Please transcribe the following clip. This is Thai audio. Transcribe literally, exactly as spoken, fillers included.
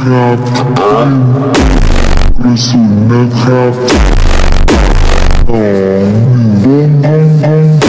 นะครับกระสุนนะครับสองหนึ่งบ้องบ้องบ้อง